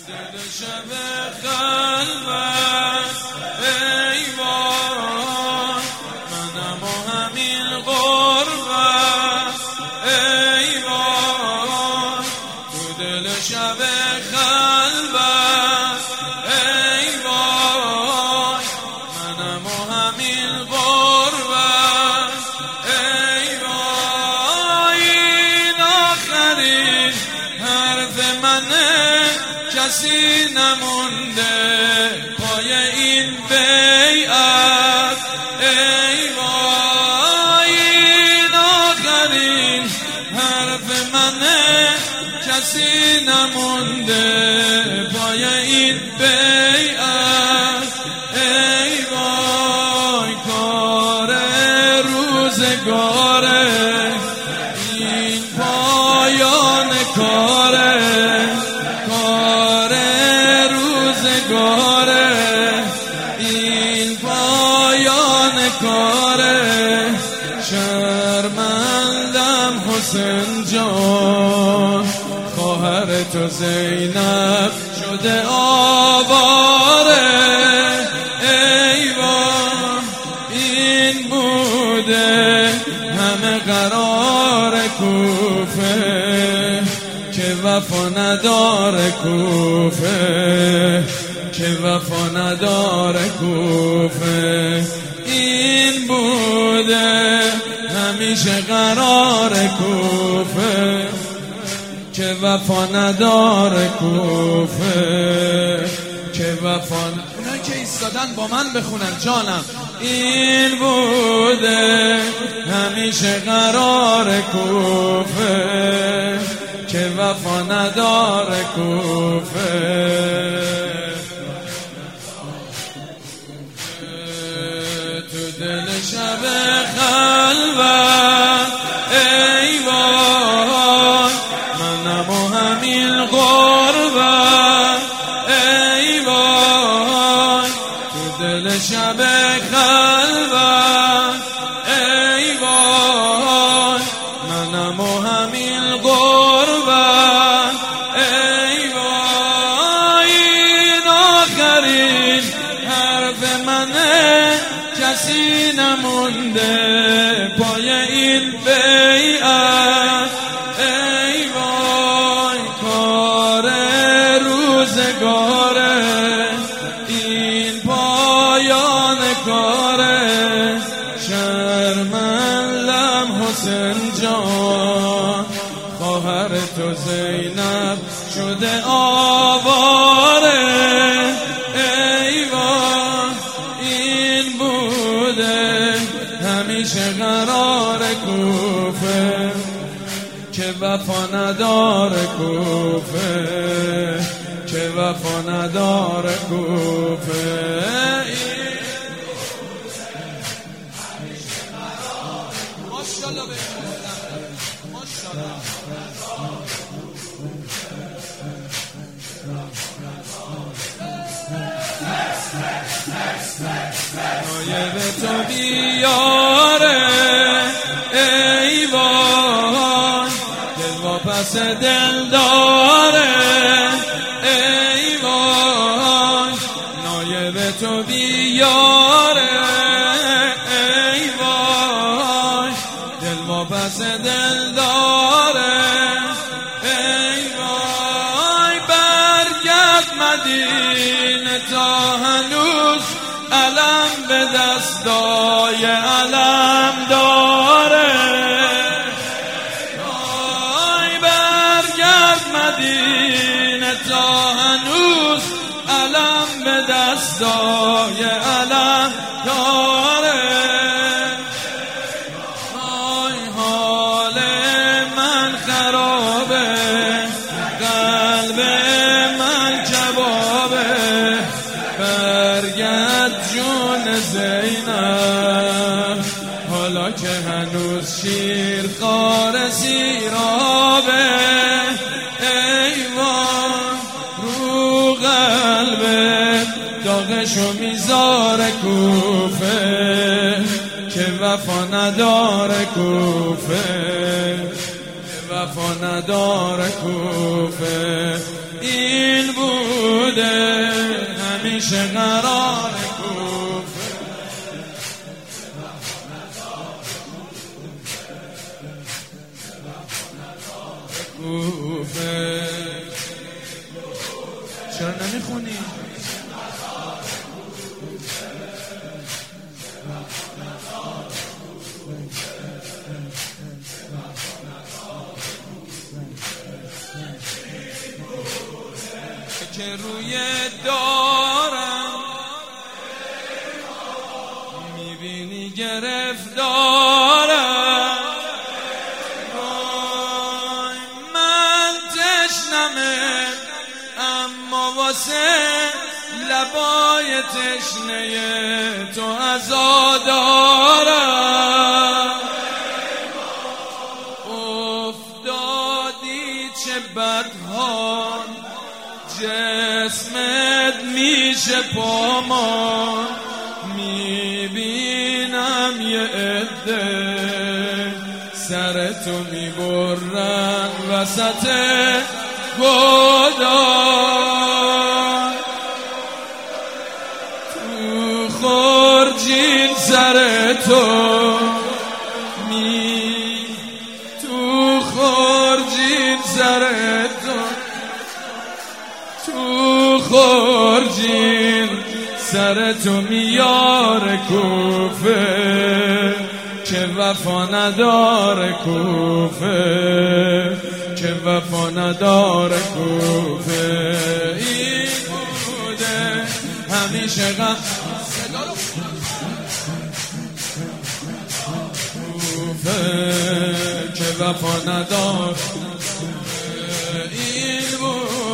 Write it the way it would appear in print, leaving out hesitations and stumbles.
دل شب خلوت ای وای منم و همین غربت ای وای تو دل شب خلوت ای وای منم و همین غربت ای وای این آخرین حرف منه کسی نمونده پای این بیعت ای وای این آخرین حرف منه کسی نمونده پای این بیعت ای وای کار روزگاره این پایان کاره این پایان کاره شرمندم حسین جان خواهر تو زینب شده آواره ای وای این بوده همه قرار کوفه که وفا نداره کوفه که وفا نداره کوفه این بوده همیشه قرار کوفه که وفا نداره کوفه که وفا اونایی که ایستادن با من بخونن جانم این بوده همیشه قرار کوفه که وفا نداره کوفه تو دل شب خلوت ای وای منم و همین غربت ای وای تو دل شب خلوت ای وای منم و همین غربت ای وای این آخرین حرف منه کسی نمونده پای این بیعت ای وای کار روزگاره این پایان کاره شرمندم حسین جان خواهر تو زینب شده آواره ای وای این بوده همیشه قرار کوفه که وفا نداره کوفه که وفا نداره کوفه ماشاءالله نایب تو بیاره ای وای دل واپس دل داره ای وای نایب تو بیاره ای وای دل واپس دل داره ای وای برگرد مدینه تا هنوز علم به دستای علم داره وای برگرد مدینه تا هنوز علم به دستای علم داره وای حال من خرابه قلب من کبابه برگرد جون زینب حالا که هنوز شیر خار سیرابه ای وای رو قلبه داغشو میذاره کوفه که وفا نداره کوفه وفا نداره کوفه این بود همیشه قرار کوفه کوفه چرا نمیخونی؟ که روی دارم میبینی گرفتارم من تشنمه اما واسه لبای تشنه تو عزادارم افتادی چه بدحال جسمت میشه پامان میبینم یه عده سرتو میبرن وسط گودان تو خورجین سرتو تو خورجین سرتو تو خورجین سرتو میاره کوفه که وفا نداره کوفه که وفا نداره کوفه این بوده همیشه کوفه که وفا نداره این بوده